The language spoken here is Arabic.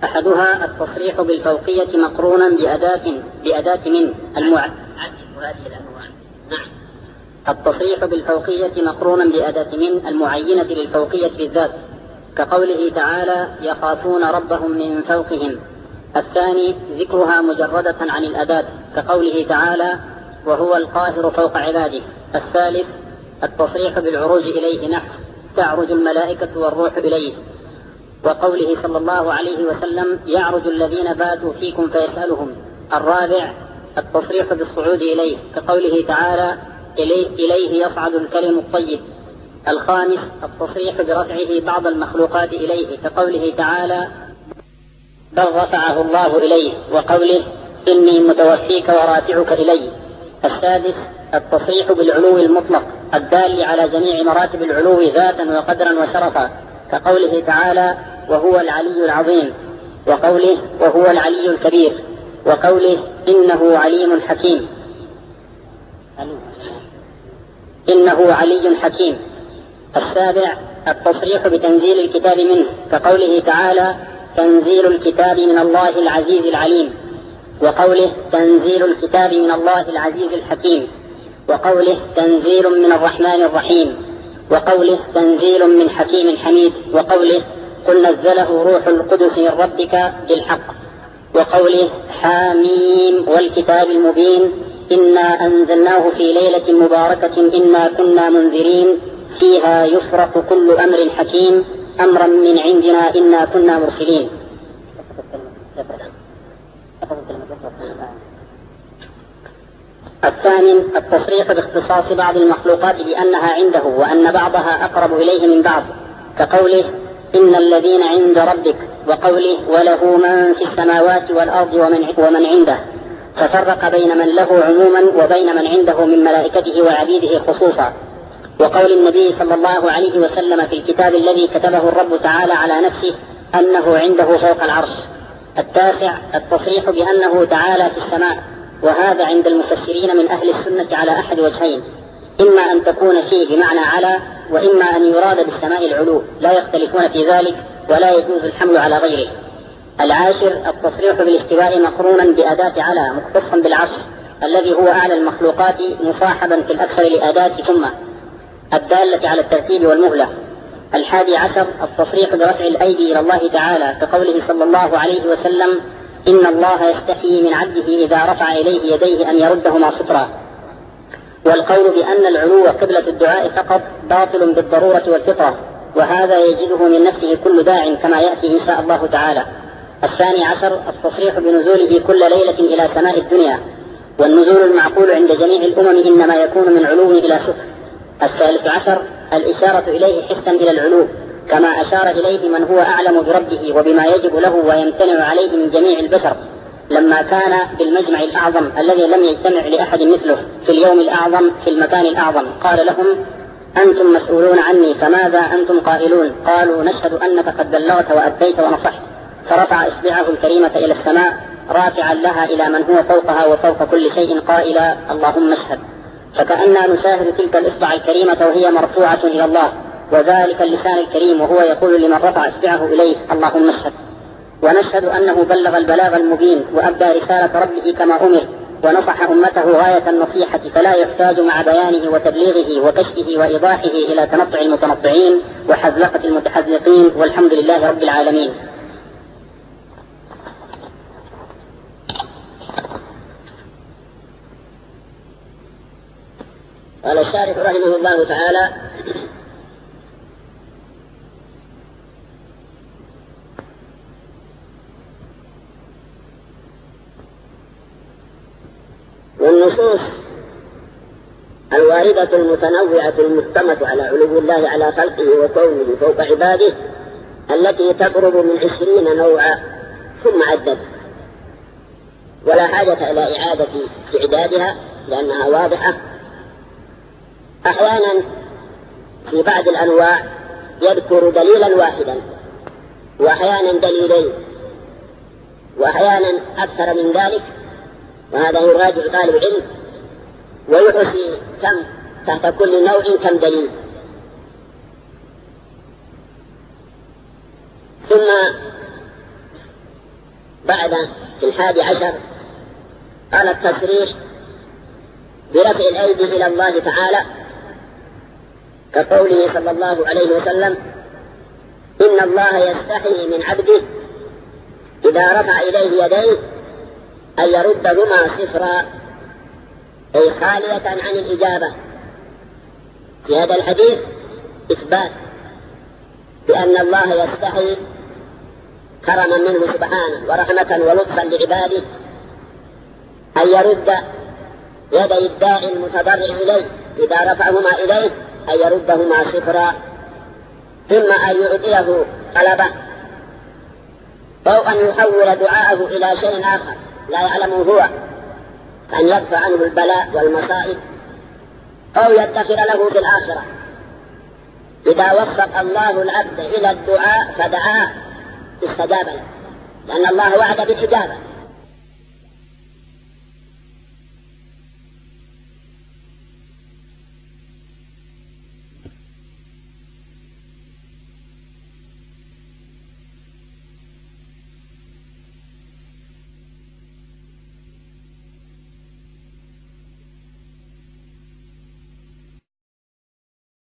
أحدها التصريح بالفوقية مقرونا بأداة من التصريح بالفوقية مقرونا بأداة من المعينة للفوقية بالذات، كقوله تعالى يخافون ربهم من فوقهم. الثاني ذكرها مجردة عن الأداة، كقوله تعالى وهو القاهر فوق عباده. الثالث التصريح بالعروج إليه، نحو تعرج الملائكة والروح إليه، وقوله صلى الله عليه وسلم يعرج الذين باتوا فيكم فيسألهم. الرابع التصريح بالصعود إليه، كقوله تعالى إليه يصعد الكلم الطيب. الخامس التصريح برفعه بعض المخلوقات إليه، كقوله تعالى بل رفعه الله إليه، وقوله إني متوفيك ورافعك إلي. السادس التصريح بالعلو المطلق الدال على جميع مراتب العلو ذاتا وقدرا وشرفا، كقوله تعالى وهو العلي العظيم، وقوله وهو العلي الكبير، وقوله إنه عليم حكيم. السابع التصريح بتنزيل الكتاب منه، كقوله تعالى تنزيل الكتاب من الله العزيز العليم، وقوله تنزيل الكتاب من الله العزيز الحكيم، وقوله تنزيل من الرحمن الرحيم، وقوله تنزيل من حكيم حميد، وقوله قل نزله روح القدس من ربك بالحق، وقوله حاميم والكتاب المبين إنا أنزلناه في ليلة مباركة إنا كنا منذرين فيها يفرق كل أمر حكيم أمرا من عندنا إنا كنا مرسلين. الثامن التصريح باختصاص بعض المخلوقات بأنها عنده وأن بعضها أقرب إليه من بعض، كقوله إن الذين عند ربك، وقوله وله من في السماوات والأرض ومن عنده، ففرق بين من له عموما وبين من عنده من ملائكته وعبيده خصوصا. وقول النبي صلى الله عليه وسلم في الكتاب الذي كتبه الرب تعالى على نفسه أنه عنده فوق العرش. التاسع التصريح بأنه تعالى في السماء، وهذا عند المفسرين من أهل السنة على أحد وجهين، إما أن تكون فيه بمعنى على، وإما أن يراد بالسماء العلو، لا يختلفون في ذلك ولا يجوز الحمل على غيره. العاشر التصريح بالاستواء مقرونا بأداة على مختصا بالعرش الذي هو أعلى المخلوقات مصاحبا في الأكثر لأداة ثم الدالة على الترتيب والمهلة. الحادي عشر التصريح برفع الأيدي إلى الله تعالى، كقوله صلى الله عليه وسلم إن الله يستحيي من عبده إذا رفع إليه يديه أن يردهما سطرا. والقول بأن العلو قبلة الدعاء فقط باطل بالضرورة والفطرة، وهذا يجده من نفسه كل داع كما يأتي إن شاء الله تعالى. الثاني عشر التصريح بنزوله كل ليلة إلى سماء الدنيا، والنزول المعقول عند جميع الأمم إنما يكون من علو إلى سفل. الثالث عشر الإشارة إليه حسا إلى العلو، كما أشار إليه من هو أعلم بربه وبما يجب له ويمتنع عليه من جميع البشر، لما كان بالمجمع الأعظم الذي لم يجتمع لأحد مثله في اليوم الأعظم في المكان الأعظم، قال لهم أنتم مسؤولون عني فماذا أنتم قائلون؟ قالوا نشهد أنك قد بلغت وأديت ونصحت. فرفع إصبعه الكريمة إلى السماء رافعا لها إلى من هو فوقها وفوق كل شيء قائلا اللهم اشهد. فكأننا نشاهد تلك الإصبع الكريمة وهي مرفوعة إلى الله، وذلك اللسان الكريم وهو يقول لمن رفع إصبعه إليه اللهم اشهد. ونشهد أنه بلغ البلاغ المبين وأبدى رسالة ربه كما أمر، ونصح أمته غاية النصيحة، فلا يحتاج مع بيانه وتبليغه وكشفه وإيضاحه إلى تنطع المتنطعين وحذلقة المتحذلقين، والحمد لله رب العالمين. قال الشارح رحمه الله تعالى والنصوص الواردة المتنوعة المحكمة على علو الله على خلقه وكونه فوق عباده التي تقرب من 20 نوعا ثم عدد، ولا حاجة إلى إعادة إعدادها لأنها واضحة. أحيانا في بعض الأنواع يذكر دليلا واحدا، وأحيانا دليلين، وأحيانا أكثر من ذلك، وهذا يراجع طالب العلم ويحصي كم تحت كل نوع كم دليل. ثم بعد في 11 قال التصريح برفع الأيدي إلى الله تعالى كقوله صلى الله عليه وسلم: إن الله يستحي من عبده إذا رفع إليه يديه أن يردهما صفرا، أي خالية عن الإجابة. في هذا الحديث إثبات بأن الله يستحي كرما منه سبحانه ورحمة ولطفا لعباده أن يرد يدي الداعي المتضرع إليه إذا رفعهما إليه أن يردهما صفرا، إما أن يعطيه طلبه أو أن يحول دعاءه إلى شيء آخر لا يعلمه هو، أن يدفع عنه البلاء والمصائب، أو يدخر له في الآخرة. إذا وفق الله العبد إلى الدعاء فدعاه استجاب له، لأن الله وعد بالإجابة.